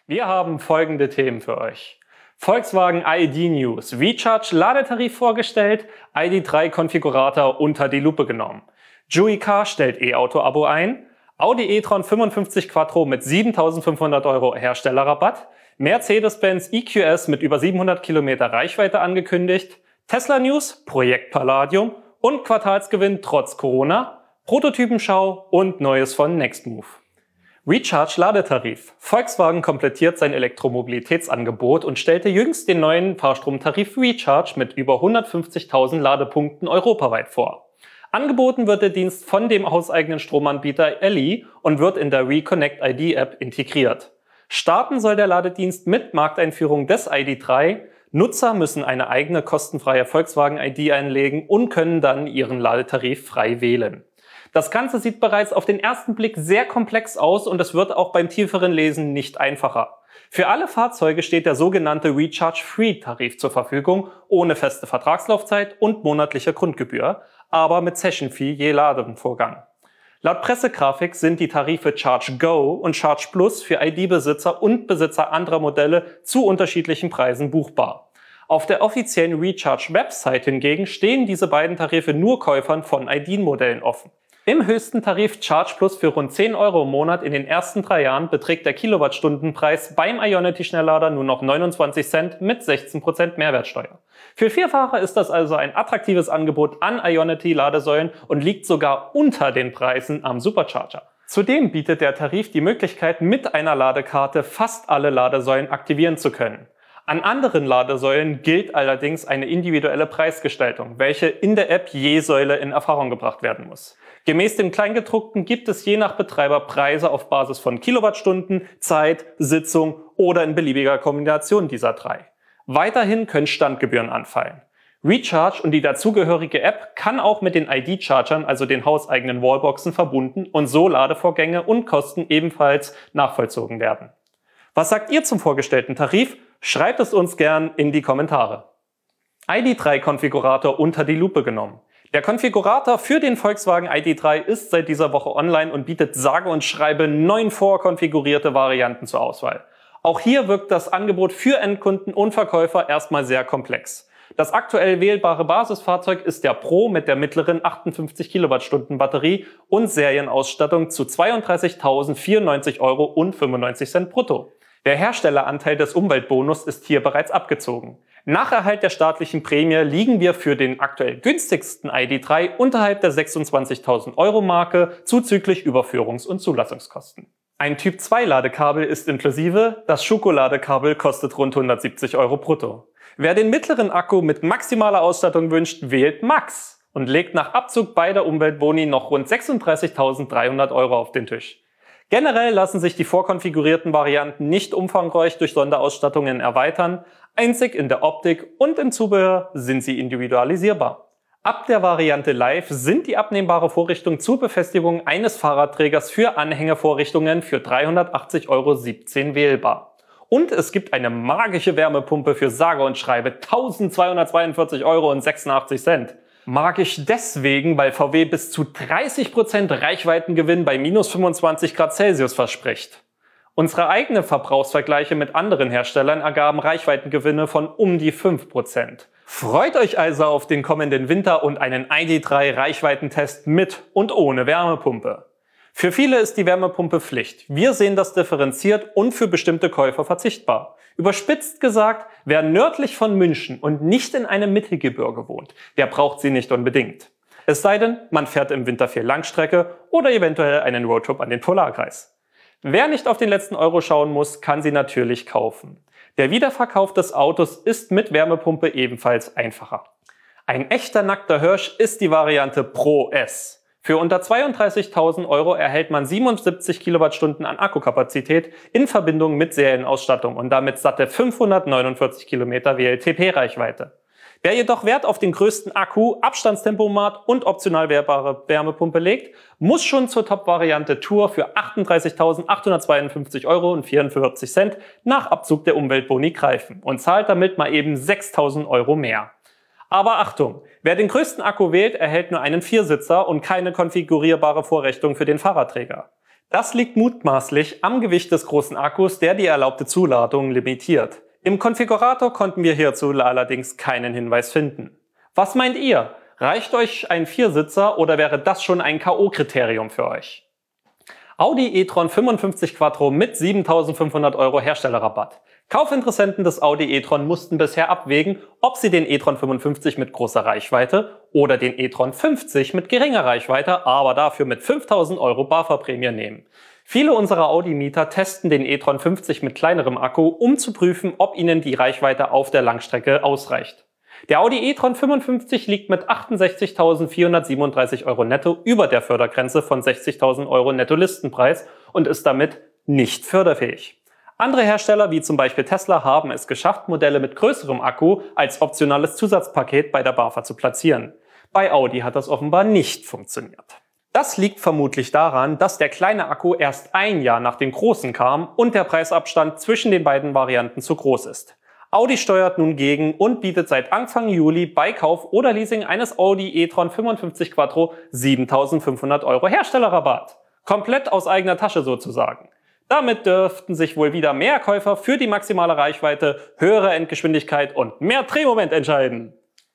Wir haben folgende Themen für euch. Volkswagen ID News, Recharge Ladetarif vorgestellt, ID.3 Konfigurator unter die Lupe genommen. Jui Car stellt E-Auto-Abo ein, Audi e-tron 55 Quattro mit 7.500 € Herstellerrabatt, Mercedes-Benz EQS mit über 700 Kilometer Reichweite angekündigt, Tesla News, Projekt Palladium und Quartalsgewinn trotz Corona, Prototypenschau und Neues von Nextmove. Recharge Ladetarif. Volkswagen komplettiert sein Elektromobilitätsangebot und stellte jüngst den neuen Fahrstromtarif Recharge mit über 150.000 Ladepunkten europaweit vor. Angeboten wird der Dienst von dem hauseigenen Stromanbieter Elli und wird in der Reconnect ID App integriert. Starten soll der Ladedienst mit Markteinführung des ID.3. Nutzer müssen eine eigene kostenfreie Volkswagen ID einlegen und können dann ihren Ladetarif frei wählen. Das Ganze sieht bereits auf den ersten Blick sehr komplex aus und es wird auch beim tieferen Lesen nicht einfacher. Für alle Fahrzeuge steht der sogenannte Recharge-Free-Tarif zur Verfügung, ohne feste Vertragslaufzeit und monatliche Grundgebühr, aber mit Session-Fee je Ladevorgang. Laut Pressegrafik sind die Tarife Charge Go und Charge Plus für ID-Besitzer und Besitzer anderer Modelle zu unterschiedlichen Preisen buchbar. Auf der offiziellen Recharge-Website hingegen stehen diese beiden Tarife nur Käufern von ID-Modellen offen. Im höchsten Tarif Charge Plus für rund 10 € im Monat in den ersten 3 Jahren beträgt der Kilowattstundenpreis beim Ionity-Schnelllader nur noch 29 Cent mit 16% Mehrwertsteuer. Für Vielfahrer ist das also ein attraktives Angebot an Ionity-Ladesäulen und liegt sogar unter den Preisen am Supercharger. Zudem bietet der Tarif die Möglichkeit, mit einer Ladekarte fast alle Ladesäulen aktivieren zu können. An anderen Ladesäulen gilt allerdings eine individuelle Preisgestaltung, welche in der App je Säule in Erfahrung gebracht werden muss. Gemäß dem Kleingedruckten gibt es je nach Betreiber Preise auf Basis von Kilowattstunden, Zeit, Sitzung oder in beliebiger Kombination dieser 3. Weiterhin können Standgebühren anfallen. Recharge und die dazugehörige App kann auch mit den ID-Chargern, also den hauseigenen Wallboxen, verbunden und so Ladevorgänge und Kosten ebenfalls nachvollzogen werden. Was sagt ihr zum vorgestellten Tarif? Schreibt es uns gern in die Kommentare. ID.3 Konfigurator unter die Lupe genommen. Der Konfigurator für den Volkswagen ID.3 ist seit dieser Woche online und bietet sage und schreibe 9 vorkonfigurierte Varianten zur Auswahl. Auch hier wirkt das Angebot für Endkunden und Verkäufer erstmal sehr komplex. Das aktuell wählbare Basisfahrzeug ist der Pro mit der mittleren 58 Kilowattstunden Batterie und Serienausstattung zu 32.094 € und 95 Cent brutto. Der Herstelleranteil des Umweltbonus ist hier bereits abgezogen. Nach Erhalt der staatlichen Prämie liegen wir für den aktuell günstigsten ID.3 unterhalb der 26.000 € Marke zuzüglich Überführungs- und Zulassungskosten. Ein Typ 2 Ladekabel ist inklusive, das Schokoladekabel kostet rund 170 € brutto. Wer den mittleren Akku mit maximaler Ausstattung wünscht, wählt Max und legt nach Abzug beider Umweltboni noch rund 36.300 € auf den Tisch. Generell lassen sich die vorkonfigurierten Varianten nicht umfangreich durch Sonderausstattungen erweitern, einzig in der Optik und im Zubehör sind sie individualisierbar. Ab der Variante Live sind die abnehmbare Vorrichtung zur Befestigung eines Fahrradträgers für Anhängervorrichtungen für 380,17 € wählbar. Und es gibt eine magische Wärmepumpe für sage und schreibe 1.242,86 €. Magisch deswegen, weil VW bis zu 30% Reichweitengewinn bei minus 25 Grad Celsius verspricht. Unsere eigenen Verbrauchsvergleiche mit anderen Herstellern ergaben Reichweitengewinne von um die 5%. Freut euch also auf den kommenden Winter und einen ID.3 Reichweitentest mit und ohne Wärmepumpe. Für viele ist die Wärmepumpe Pflicht. Wir sehen das differenziert und für bestimmte Käufer verzichtbar. Überspitzt gesagt, wer nördlich von München und nicht in einem Mittelgebirge wohnt, der braucht sie nicht unbedingt. Es sei denn, man fährt im Winter viel Langstrecke oder eventuell einen Roadtrip an den Polarkreis. Wer nicht auf den letzten Euro schauen muss, kann sie natürlich kaufen. Der Wiederverkauf des Autos ist mit Wärmepumpe ebenfalls einfacher. Ein echter nackter Hirsch ist die Variante Pro S. Für unter 32.000 € erhält man 77 Kilowattstunden an Akkukapazität in Verbindung mit Serienausstattung und damit satte 549 Kilometer WLTP-Reichweite. Wer jedoch Wert auf den größten Akku, Abstandstempomat und optional wählbare Wärmepumpe legt, muss schon zur Top-Variante Tour für 38.852,44 € nach Abzug der Umweltboni greifen und zahlt damit mal eben 6.000 € mehr. Aber Achtung, wer den größten Akku wählt, erhält nur einen Viersitzer und keine konfigurierbare Vorrichtung für den Fahrradträger. Das liegt mutmaßlich am Gewicht des großen Akkus, der die erlaubte Zuladung limitiert. Im Konfigurator konnten wir hierzu allerdings keinen Hinweis finden. Was meint ihr? Reicht euch ein Viersitzer oder wäre das schon ein K.O.-Kriterium für euch? Audi e-tron 55 Quattro mit 7.500 € Herstellerrabatt. Kaufinteressenten des Audi e-tron mussten bisher abwägen, ob sie den e-tron 55 mit großer Reichweite oder den e-tron 50 mit geringer Reichweite, aber dafür mit 5.000 € BAFA-Prämie nehmen. Viele unserer Audi-Mieter testen den e-tron 50 mit kleinerem Akku, um zu prüfen, ob ihnen die Reichweite auf der Langstrecke ausreicht. Der Audi e-tron 55 liegt mit 68.437 € netto über der Fördergrenze von 60.000 € Netto-Listenpreis und ist damit nicht förderfähig. Andere Hersteller wie zum Beispiel Tesla haben es geschafft, Modelle mit größerem Akku als optionales Zusatzpaket bei der BAFA zu platzieren. Bei Audi hat das offenbar nicht funktioniert. Das liegt vermutlich daran, dass der kleine Akku erst ein Jahr nach dem großen kam und der Preisabstand zwischen den beiden Varianten zu groß ist. Audi steuert nun gegen und bietet seit Anfang Juli bei Kauf oder Leasing eines Audi e-tron 55 Quattro 7.500 € Herstellerrabatt. Komplett aus eigener Tasche sozusagen. Damit dürften sich wohl wieder mehr Käufer für die maximale Reichweite, höhere Endgeschwindigkeit und mehr Drehmoment entscheiden.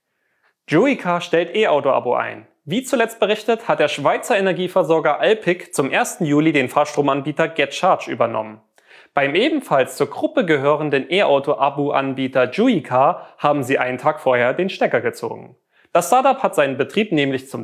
Joica stellt E-Auto-Abo ein. Wie zuletzt berichtet, hat der Schweizer Energieversorger Alpiq zum 1. Juli den Fahrstromanbieter GetCharge übernommen. Beim ebenfalls zur Gruppe gehörenden E-Auto-Abo-Anbieter Joica haben sie einen Tag vorher den Stecker gezogen. Das Startup hat seinen Betrieb nämlich zum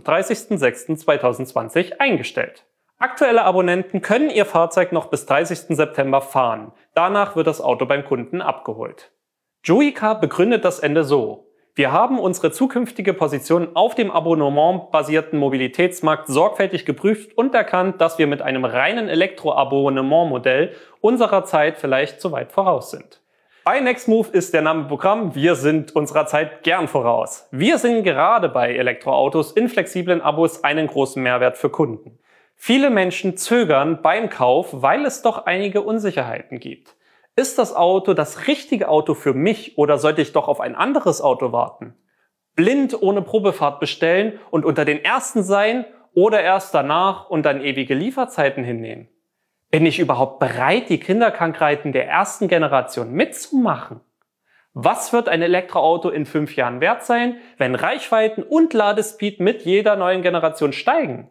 30.06.2020 eingestellt. Aktuelle Abonnenten können ihr Fahrzeug noch bis 30. September fahren. Danach wird das Auto beim Kunden abgeholt. Joica begründet das Ende so: Wir haben unsere zukünftige Position auf dem abonnementbasierten Mobilitätsmarkt sorgfältig geprüft und erkannt, dass wir mit einem reinen Elektro-Abonnement-Modell unserer Zeit vielleicht zu weit voraus sind. Bei Nextmove ist der Name Programm, wir sind unserer Zeit gern voraus. Wir sehen gerade bei Elektroautos in flexiblen Abos einen großen Mehrwert für Kunden. Viele Menschen zögern beim Kauf, weil es doch einige Unsicherheiten gibt. Ist das Auto das richtige Auto für mich oder sollte ich doch auf ein anderes Auto warten? Blind ohne Probefahrt bestellen und unter den Ersten sein oder erst danach und dann ewige Lieferzeiten hinnehmen? Bin ich überhaupt bereit, die Kinderkrankheiten der ersten Generation mitzumachen? Was wird ein Elektroauto in 5 Jahren wert sein, wenn Reichweiten und Ladespeed mit jeder neuen Generation steigen?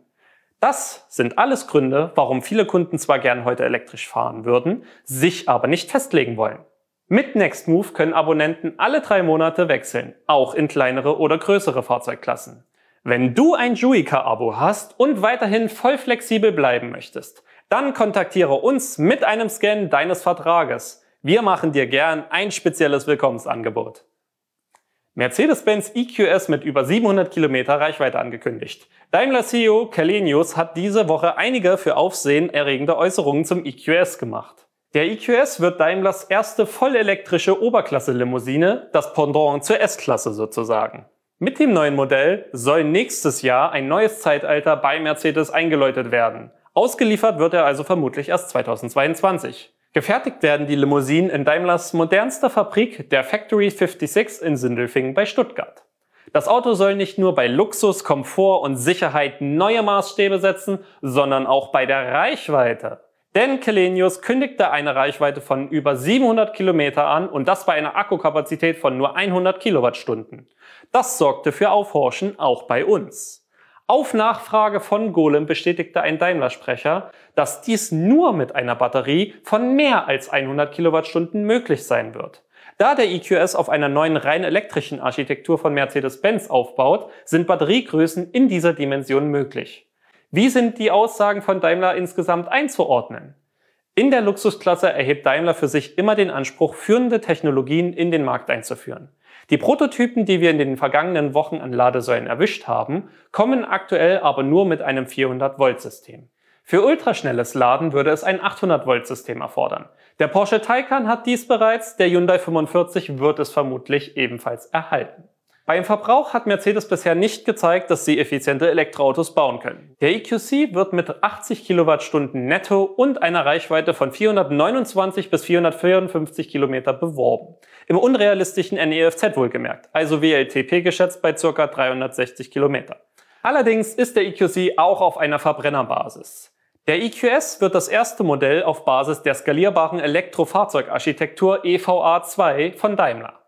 Das sind alles Gründe, warum viele Kunden zwar gern heute elektrisch fahren würden, sich aber nicht festlegen wollen. Mit Nextmove können Abonnenten alle 3 Monate wechseln, auch in kleinere oder größere Fahrzeugklassen. Wenn du ein Joica-Abo hast und weiterhin voll flexibel bleiben möchtest, dann kontaktiere uns mit einem Scan deines Vertrages. Wir machen dir gern ein spezielles Willkommensangebot. Mercedes-Benz EQS mit über 700 Kilometer Reichweite angekündigt. Daimler-CEO Källenius hat diese Woche einige für Aufsehen erregende Äußerungen zum EQS gemacht. Der EQS wird Daimlers erste vollelektrische Oberklasse-Limousine, das Pendant zur S-Klasse sozusagen. Mit dem neuen Modell soll nächstes Jahr ein neues Zeitalter bei Mercedes eingeläutet werden. Ausgeliefert wird er also vermutlich erst 2022. Gefertigt werden die Limousinen in Daimlers modernster Fabrik, der Factory 56 in Sindelfingen bei Stuttgart. Das Auto soll nicht nur bei Luxus, Komfort und Sicherheit neue Maßstäbe setzen, sondern auch bei der Reichweite. Denn Källenius kündigte eine Reichweite von über 700 Kilometer an und das bei einer Akkukapazität von nur 100 Kilowattstunden. Das sorgte für Aufhorchen auch bei uns. Auf Nachfrage von Golem bestätigte ein Daimler-Sprecher, dass dies nur mit einer Batterie von mehr als 100 Kilowattstunden möglich sein wird. Da der EQS auf einer neuen rein elektrischen Architektur von Mercedes-Benz aufbaut, sind Batteriegrößen in dieser Dimension möglich. Wie sind die Aussagen von Daimler insgesamt einzuordnen? In der Luxusklasse erhebt Daimler für sich immer den Anspruch, führende Technologien in den Markt einzuführen. Die Prototypen, die wir in den vergangenen Wochen an Ladesäulen erwischt haben, kommen aktuell aber nur mit einem 400-Volt-System. Für ultraschnelles Laden würde es ein 800-Volt-System erfordern. Der Porsche Taycan hat dies bereits, der Hyundai 45 wird es vermutlich ebenfalls erhalten. Beim Verbrauch hat Mercedes bisher nicht gezeigt, dass sie effiziente Elektroautos bauen können. Der EQC wird mit 80 Kilowattstunden netto und einer Reichweite von 429 bis 454 Kilometer beworben. Im unrealistischen NEFZ wohlgemerkt, also WLTP geschätzt bei ca. 360 Kilometer. Allerdings ist der EQC auch auf einer Verbrennerbasis. Der EQS wird das erste Modell auf Basis der skalierbaren Elektrofahrzeugarchitektur EVA2 von Daimler.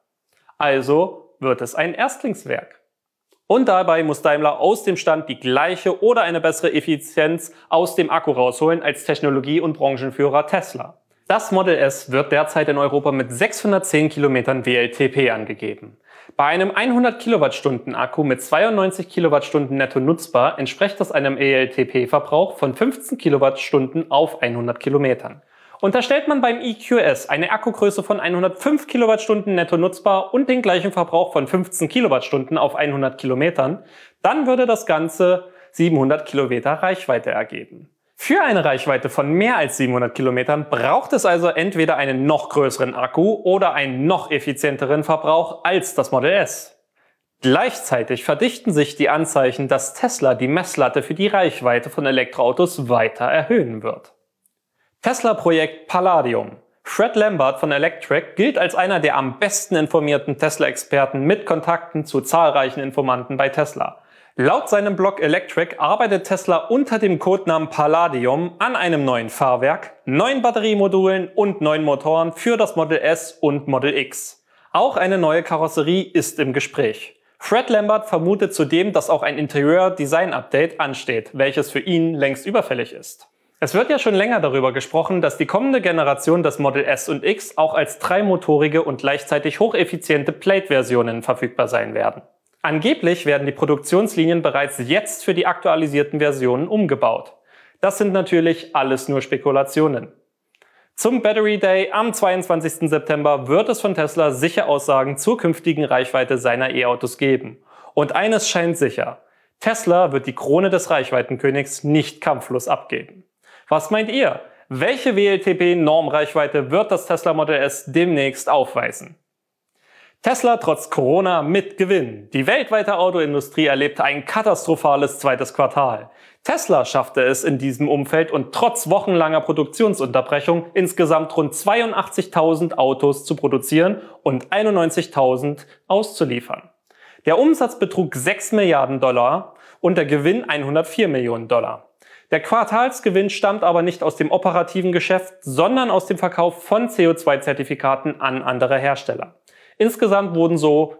Also wird es ein Erstlingswerk. Und dabei muss Daimler aus dem Stand die gleiche oder eine bessere Effizienz aus dem Akku rausholen als Technologie- und Branchenführer Tesla. Das Model S wird derzeit in Europa mit 610 Kilometern WLTP angegeben. Bei einem 100 Kilowattstunden Akku mit 92 Kilowattstunden netto nutzbar entspricht das einem ELTP-Verbrauch von 15 Kilowattstunden auf 100 Kilometern. Unterstellt man beim EQS eine Akkugröße von 105 Kilowattstunden netto nutzbar und den gleichen Verbrauch von 15 Kilowattstunden auf 100 Kilometern, dann würde das Ganze 700 Kilometer Reichweite ergeben. Für eine Reichweite von mehr als 700 Kilometern braucht es also entweder einen noch größeren Akku oder einen noch effizienteren Verbrauch als das Model S. Gleichzeitig verdichten sich die Anzeichen, dass Tesla die Messlatte für die Reichweite von Elektroautos weiter erhöhen wird. Tesla-Projekt Palladium. Fred Lambert von Electrek gilt als einer der am besten informierten Tesla-Experten mit Kontakten zu zahlreichen Informanten bei Tesla. Laut seinem Blog Electrek arbeitet Tesla unter dem Codenamen Palladium an einem neuen Fahrwerk, neuen Batteriemodulen und neuen Motoren für das Model S und Model X. Auch eine neue Karosserie ist im Gespräch. Fred Lambert vermutet zudem, dass auch ein Interieur-Design-Update ansteht, welches für ihn längst überfällig ist. Es wird ja schon länger darüber gesprochen, dass die kommende Generation des Model S und X auch als dreimotorige und gleichzeitig hocheffiziente Plate-Versionen verfügbar sein werden. Angeblich werden die Produktionslinien bereits jetzt für die aktualisierten Versionen umgebaut. Das sind natürlich alles nur Spekulationen. Zum Battery Day am 22. September wird es von Tesla sicher Aussagen zur künftigen Reichweite seiner E-Autos geben. Und eines scheint sicher: Tesla wird die Krone des Reichweitenkönigs nicht kampflos abgeben. Was meint ihr? Welche WLTP-Normreichweite wird das Tesla Model S demnächst aufweisen? Tesla trotz Corona mit Gewinn. Die weltweite Autoindustrie erlebte ein katastrophales zweites Quartal. Tesla schaffte es in diesem Umfeld und trotz wochenlanger Produktionsunterbrechung insgesamt rund 82.000 Autos zu produzieren und 91.000 auszuliefern. Der Umsatz betrug 6 Milliarden Dollar und der Gewinn 104 Millionen Dollar. Der Quartalsgewinn stammt aber nicht aus dem operativen Geschäft, sondern aus dem Verkauf von CO2-Zertifikaten an andere Hersteller. Insgesamt wurden so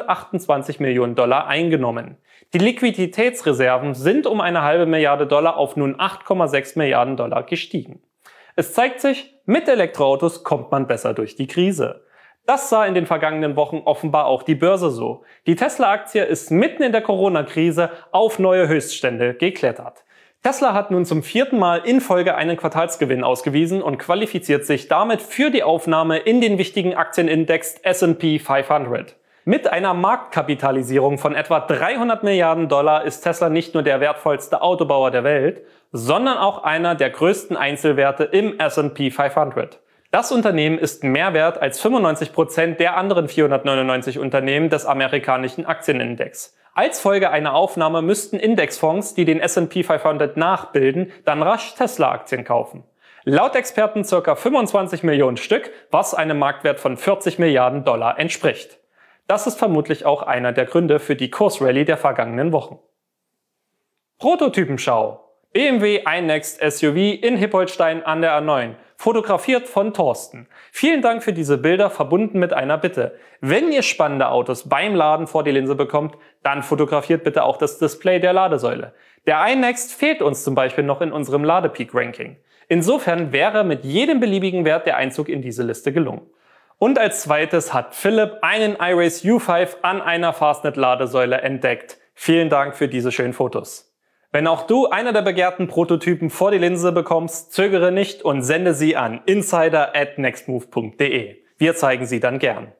428 Millionen Dollar eingenommen. Die Liquiditätsreserven sind um eine halbe Milliarde Dollar auf nun 8,6 Milliarden Dollar gestiegen. Es zeigt sich, mit Elektroautos kommt man besser durch die Krise. Das sah in den vergangenen Wochen offenbar auch die Börse so. Die Tesla-Aktie ist mitten in der Corona-Krise auf neue Höchststände geklettert. Tesla hat nun zum 4. Mal in Folge einen Quartalsgewinn ausgewiesen und qualifiziert sich damit für die Aufnahme in den wichtigen Aktienindex S&P 500. Mit einer Marktkapitalisierung von etwa 300 Milliarden Dollar ist Tesla nicht nur der wertvollste Autobauer der Welt, sondern auch einer der größten Einzelwerte im S&P 500. Das Unternehmen ist mehr wert als 95% der anderen 499 Unternehmen des amerikanischen Aktienindex. Als Folge einer Aufnahme müssten Indexfonds, die den S&P 500 nachbilden, dann rasch Tesla-Aktien kaufen. Laut Experten ca. 25 Millionen Stück, was einem Marktwert von 40 Milliarden Dollar entspricht. Das ist vermutlich auch einer der Gründe für die Kursrallye der vergangenen Wochen. Prototypenschau. BMW iNext SUV in Hippolstein an der A9. Fotografiert von Thorsten. Vielen Dank für diese Bilder, verbunden mit einer Bitte. Wenn ihr spannende Autos beim Laden vor die Linse bekommt, dann fotografiert bitte auch das Display der Ladesäule. Der iNext fehlt uns zum Beispiel noch in unserem Ladepeak-Ranking. Insofern wäre mit jedem beliebigen Wert der Einzug in diese Liste gelungen. Und als zweites hat Philipp einen iRace U5 an einer Fastnet-Ladesäule entdeckt. Vielen Dank für diese schönen Fotos. Wenn auch du einer der begehrten Prototypen vor die Linse bekommst, zögere nicht und sende sie an insider@nextmove.de. Wir zeigen sie dann gern.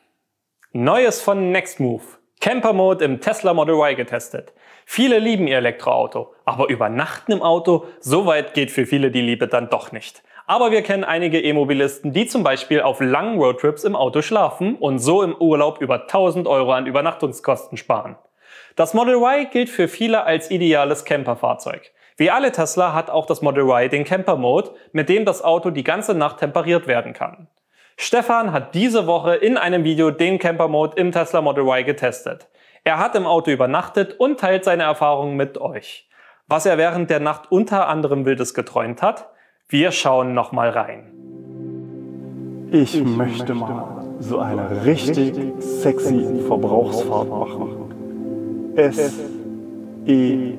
Neues von Nextmove. Camper Mode im Tesla Model Y getestet. Viele lieben ihr Elektroauto, aber übernachten im Auto, so weit geht für viele die Liebe dann doch nicht. Aber wir kennen einige E-Mobilisten, die zum Beispiel auf langen Roadtrips im Auto schlafen und so im Urlaub über 1000 Euro an Übernachtungskosten sparen. Das Model Y gilt für viele als ideales Camperfahrzeug. Wie alle Tesla hat auch das Model Y den Camper Mode, mit dem das Auto die ganze Nacht temperiert werden kann. Stefan hat diese Woche in einem Video den Camper Mode im Tesla Model Y getestet. Er hat im Auto übernachtet und teilt seine Erfahrungen mit euch. Was er während der Nacht unter anderem Wildes geträumt hat? Wir schauen nochmal rein. Ich möchte mal so eine richtig sexy Verbrauchsfahrt machen. SEXY.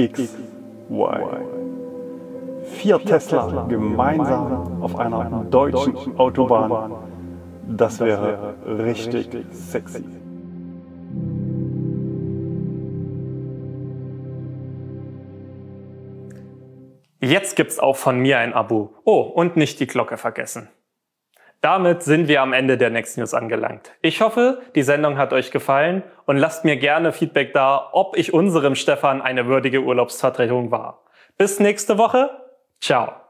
4 Tesla gemeinsam auf einer deutschen Autobahn. Das wäre richtig sexy. Jetzt gibt's auch von mir ein Abo. Oh, und nicht die Glocke vergessen. Damit sind wir am Ende der Next News angelangt. Ich hoffe, die Sendung hat euch gefallen und lasst mir gerne Feedback da, ob ich unserem Stefan eine würdige Urlaubsvertretung war. Bis nächste Woche. Ciao.